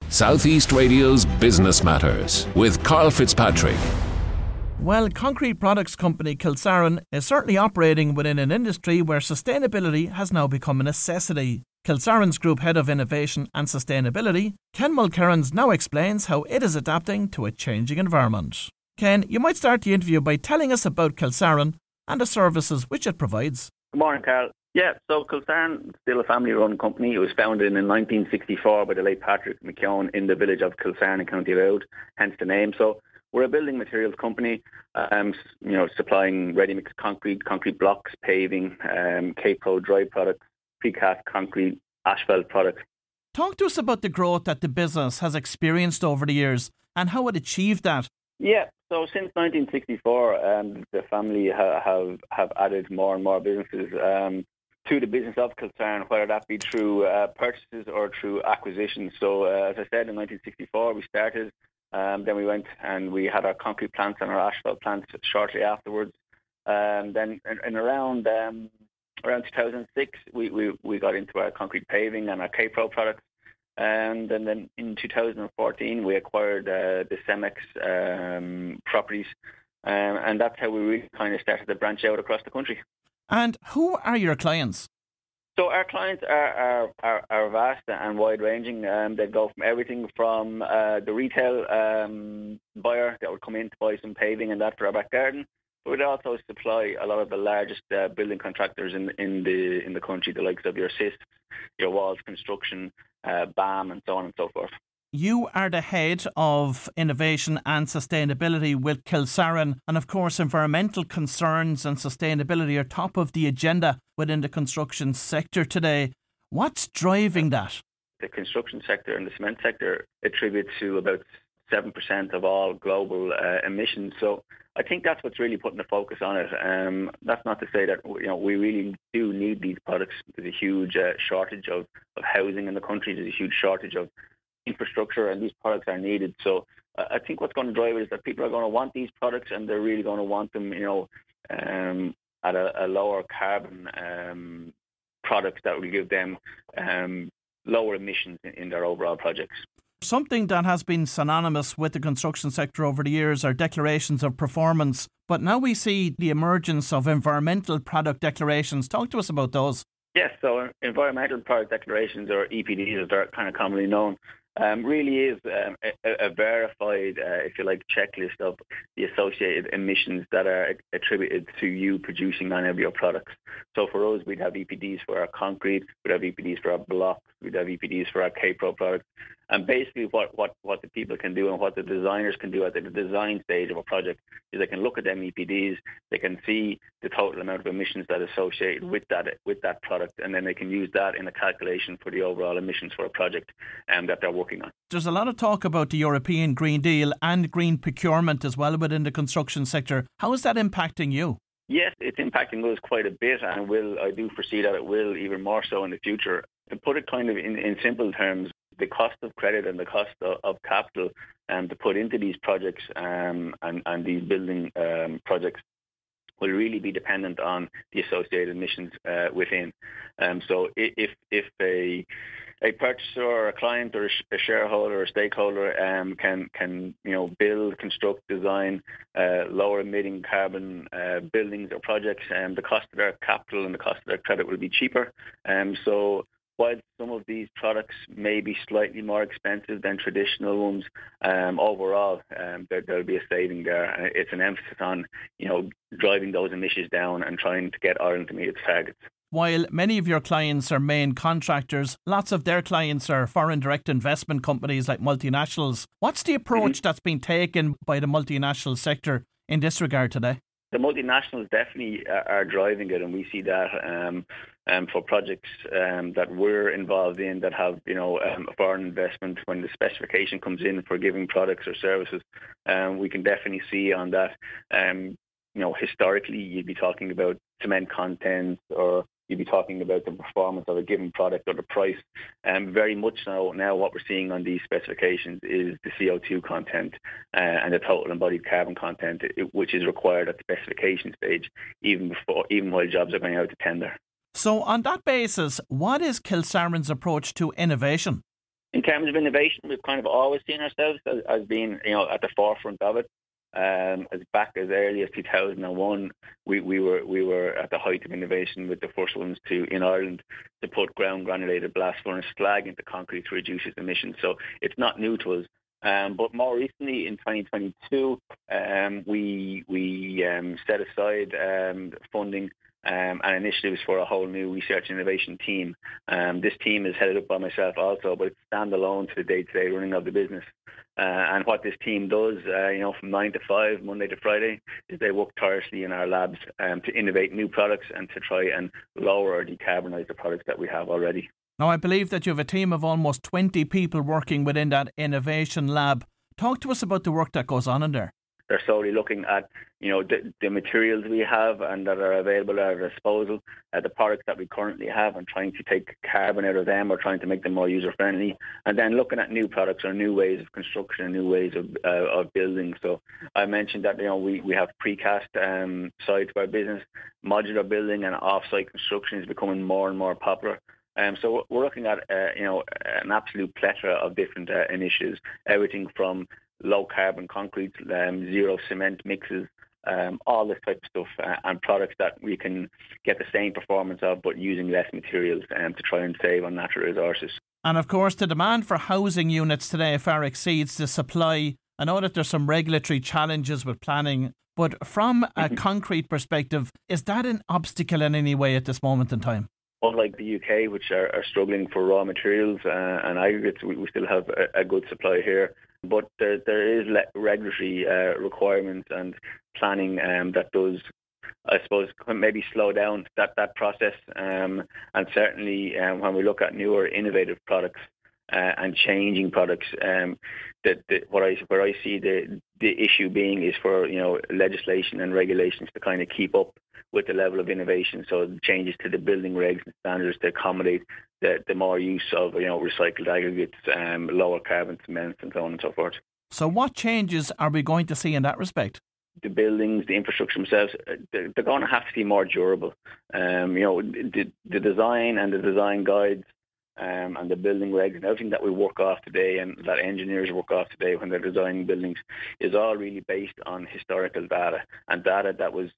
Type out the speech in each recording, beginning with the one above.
Southeast Radio's Business Matters with Carl Fitzpatrick. Well, concrete products company Kilsaran is certainly operating within an industry where sustainability has now become a necessity. Kilsaran's Group Head of Innovation and Sustainability, Ken Mulkerrins, now explains how it is adapting to a changing environment. Ken, you might start the interview by telling us about Kilsaran and the services which it provides. Good morning, Carl. Yeah, so Kilsaran is still a family-run company. It was founded in 1964 by the late Patrick McKeown in the village of Kilsaran in County Louth, hence the name. So we're a building materials company, supplying ready-mix concrete blocks, paving, K-Pro dry products, precast concrete, asphalt products. Talk to us about the growth that the business has experienced over the years and how it achieved that. Yeah, so since 1964, the family have added more and more businesses to the business of Kilsaran, whether that be through purchases or through acquisitions. So as I said, in 1964 we started, then we went and we had our concrete plants and our asphalt plants shortly afterwards. Then in around 2006 we got into our concrete paving and our K-Pro products. And then in 2014 we acquired the Cemex properties, and that's how we really kind of started to branch out across the country. And who are your clients? So our clients are vast and wide-ranging. They go from everything from the retail buyer that would come in to buy some paving and that for our back garden. But we'd also supply a lot of the largest building contractors in the country, the likes of your SIS, your Walls Construction, BAM, and so on and so forth. You are the head of innovation and sustainability with Kilsaran, and of course environmental concerns and sustainability are top of the agenda within the construction sector today. What's driving that? The construction sector and the cement sector attribute to about 7% of all global emissions. So I think that's what's really putting the focus on it. That's not to say that we really do need these products. There's a huge shortage of housing in the country. There's a huge shortage of infrastructure, and these products are needed. So I think what's going to drive it is that people are going to want these products, and they're really going to want them, at a lower carbon products that will give them lower emissions in their overall projects. Something that has been synonymous with the construction sector over the years are declarations of performance, but now we see the emergence of environmental product declarations. Talk to us about those. Yes, so environmental product declarations, or EPDs as they're kind of commonly known, really is a verified, if you like, checklist of the associated emissions that are attributed to you producing any of your products. So for us, we'd have EPDs for our concrete, we'd have EPDs for our blocks, we'd have EPDs for our K-Pro products. And basically what the people can do and what the designers can do at the design stage of a project is they can look at them EPDs, they can see the total amount of emissions that are associated with that product, and then they can use that in a calculation for the overall emissions for a project that they're working on. There's a lot of talk about the European Green Deal and green procurement as well within the construction sector. How is that impacting you? Yes, it's impacting us quite a bit, and I do foresee that it will even more so in the future. To put it kind of in simple terms, the cost of credit and the cost of capital to put into these projects and these building projects will really be dependent on the associated emissions within. So if a purchaser or a client or a shareholder or a stakeholder can build, construct, design lower emitting carbon buildings or projects, the cost of their capital and the cost of their credit will be cheaper. So while some of these products may be slightly more expensive than traditional ones, overall there'll be a saving there. It's an emphasis on driving those emissions down and trying to get Ireland to meet its targets. While many of your clients are main contractors, lots of their clients are foreign direct investment companies like multinationals. What's the approach that's been taken by the multinational sector in this regard today? The multinationals definitely are driving it, and we see that for projects that we're involved in that have a foreign investment. When the specification comes in for giving products or services, we can definitely see on that. Historically, you'd be talking about cement content, or you'd be talking about the performance of a given product or the price. Very much so now what we're seeing on these specifications is the CO2 content and the total embodied carbon content, which is required at the specification stage, even while jobs are going out to tender. So on that basis, what is Kilsaran's approach to innovation? In terms of innovation, we've kind of always seen ourselves as being, at the forefront of it. As back as early as 2001, we were at the height of innovation, with the first ones in Ireland to put ground granulated blast furnace slag into concrete to reduce its emissions. So it's not new to us. But more recently, in 2022, we set aside funding and initiatives for a whole new research and innovation team. This team is headed up by myself also, but it's standalone to the day-to-day running of the business. And what this team does, from 9 to 5, Monday to Friday, is they work tirelessly in our labs to innovate new products and to try and lower or decarbonise the products that we have already. Now, I believe that you have a team of almost 20 people working within that innovation lab. Talk to us about the work that goes on in there. They're solely looking at, the materials we have and that are available at our disposal, the products that we currently have, and trying to take carbon out of them or trying to make them more user-friendly, and then looking at new products or new ways of construction and new ways of building. So I mentioned that, we have precast side to our business. Modular building and off-site construction is becoming more and more popular. So we're looking at, an absolute plethora of different initiatives, everything from low carbon concrete, zero cement mixes, all this type of stuff, and products that we can get the same performance of, but using less materials to try and save on natural resources. And of course, the demand for housing units today far exceeds the supply. I know that there's some regulatory challenges with planning, but from a concrete perspective, is that an obstacle in any way at this moment in time? Unlike the UK, which are struggling for raw materials and aggregates, we still have a good supply here. But there is regulatory requirements and planning that does, I suppose, maybe slow down that process. And certainly when we look at newer innovative products and changing products, where I see the issue being is for legislation and regulations to kind of keep up with the level of innovation. So changes to the building regs and standards to accommodate the more use of recycled aggregates, lower carbon cements, and so on and so forth. So what changes are we going to see in that respect? The buildings, the infrastructure themselves, they're going to have to be more durable. The design and the design guides and the building regs and everything that we work off today and that engineers work off today when they're designing buildings is all really based on historical data and data that was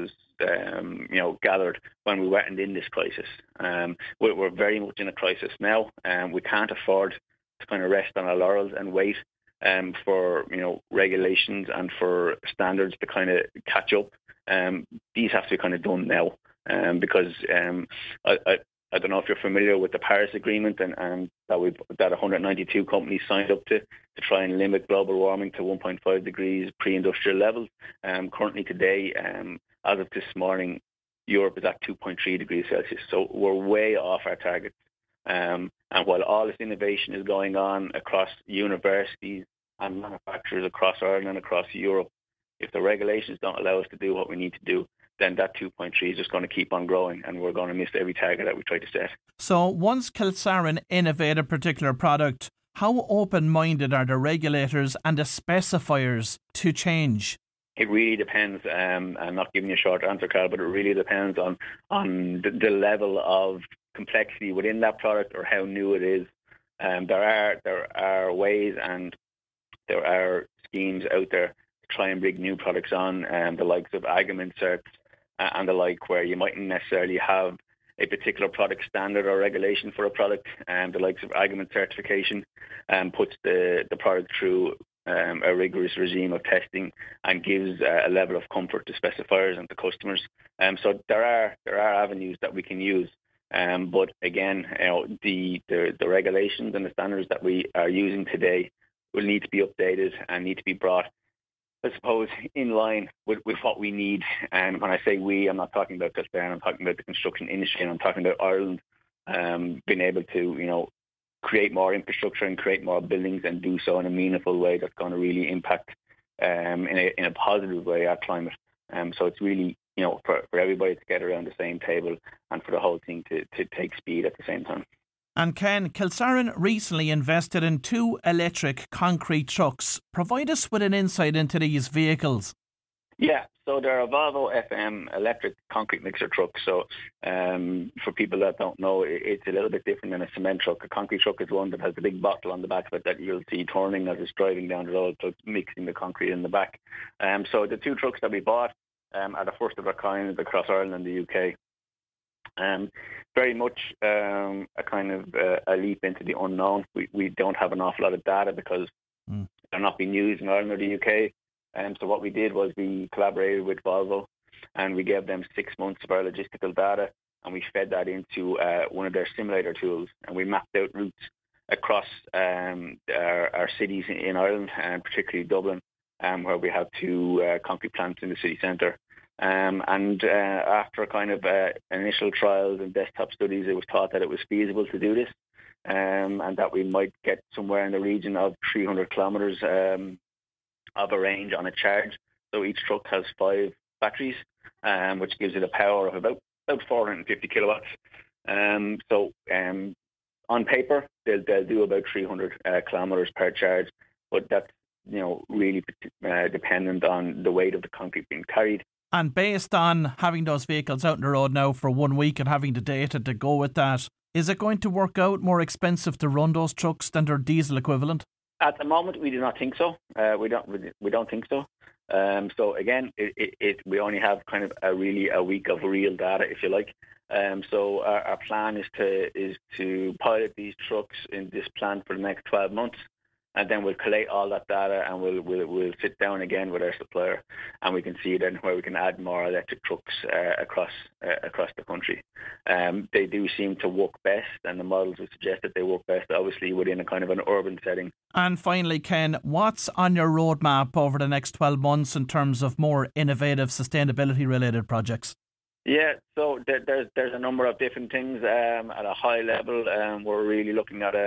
gathered when we weren't in this crisis. We're very much in a crisis now, and we can't afford to kind of rest on our laurels and wait for regulations and for standards to kind of catch up. These have to be kind of done now, because I don't know if you're familiar with the Paris Agreement and that 192 companies signed up to try and limit global warming to 1.5 degrees pre-industrial levels. Currently today, as of this morning, Europe is at 2.3 degrees Celsius. So we're way off our targets. And while all this innovation is going on across universities and manufacturers across Ireland and across Europe, if the regulations don't allow us to do what we need to do, then that 2.3 is just going to keep on growing and we're going to miss every target that we try to set. So once Kilsaran innovate a particular product, how open-minded are the regulators and the specifiers to change? It really depends. I'm not giving you a short answer, Carl, but it really depends on the level of complexity within that product or how new it is. There are ways and there are schemes out there to try and bring new products on, the likes of Agreement certs and the like, where you mightn't necessarily have a particular product standard or regulation for a product. The likes of Agreement certification puts the product through a rigorous regime of testing and gives a level of comfort to specifiers and to customers. So there are avenues that we can use. But again, the regulations and the standards that we are using today will need to be updated and need to be brought, I suppose, in line with what we need. And when I say we, I'm not talking about Kilsaran, I'm talking about the construction industry, and I'm talking about Ireland being able to, create more infrastructure and create more buildings and do so in a meaningful way that's going to really impact in a positive way our climate. So it's really, for everybody to get around the same table and for the whole thing to take speed at the same time. And Ken, Kilsaran recently invested in 2 electric concrete trucks. Provide us with an insight into these vehicles. Yeah, so they're a Volvo FM electric concrete mixer truck. So for people that don't know, it's a little bit different than a cement truck. A concrete truck is one that has a big bottle on the back of it that you'll see turning as it's driving down the road, so it's mixing the concrete in the back. So the two trucks that we bought are the first of their kind across Ireland and the UK. Very much a kind of a leap into the unknown. We don't have an awful lot of data because they're not being used in Ireland or the UK. So what we did was we collaborated with Volvo and we gave them 6 months of our logistical data, and we fed that into one of their simulator tools, and we mapped out routes across our cities in Ireland, and particularly Dublin, where we have two concrete plants in the city centre. And after kind of initial trials and desktop studies, it was thought that it was feasible to do this, and that we might get somewhere in the region of 300 kilometres of a range on a charge. So each truck has 5 batteries, which gives it a power of about 450 kilowatts. So on paper, they'll do about 300 kilometres per charge, but that's really dependent on the weight of the concrete being carried. And based on having those vehicles out on the road now for 1 week and having the data to go with that, is it going to work out more expensive to run those trucks than their diesel equivalent? At the moment, we do not think so. We don't think so. So again, we only have kind of a week of real data, if you like. So our plan is to pilot these trucks in this plant for the next 12 months. And then we'll collate all that data and we'll sit down again with our supplier, and we can see then where we can add more electric trucks across the country. They do seem to work best, and the models would suggest that they work best, obviously, within a kind of an urban setting. And finally, Ken, what's on your roadmap over the next 12 months in terms of more innovative sustainability-related projects? Yeah, so there's a number of different things at a high level. We're really looking at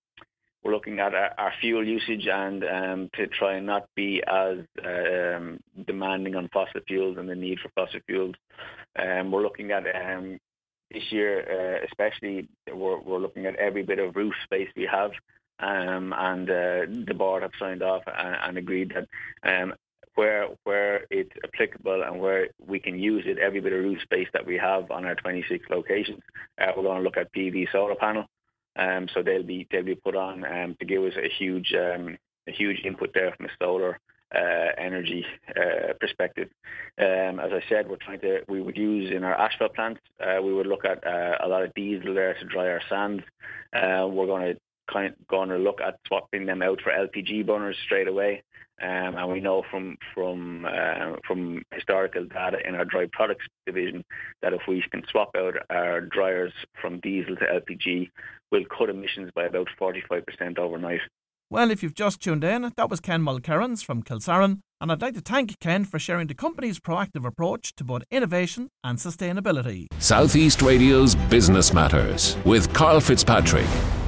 our fuel usage and to try and not be as demanding on fossil fuels and the need for fossil fuels. We're looking at this year, especially, we're looking at every bit of roof space we have, and the board have signed off and agreed that where it's applicable and where we can use it, every bit of roof space that we have on our 26 locations, we're going to look at PV solar panel. So they'll be put on to give us a huge input there from a solar energy perspective. As I said, we would use in our asphalt plants. We would look at a lot of diesel there to dry our sands. We're going to look at swapping them out for LPG burners straight away. And we know from historical data in our dry products division that if we can swap out our dryers from diesel to LPG, we'll cut emissions by about 45% overnight. Well, if you've just tuned in, that was Ken Mulkerrins from Kilsaran, and I'd like to thank Ken for sharing the company's proactive approach to both innovation and sustainability. Southeast Radio's Business Matters with Carl Fitzpatrick.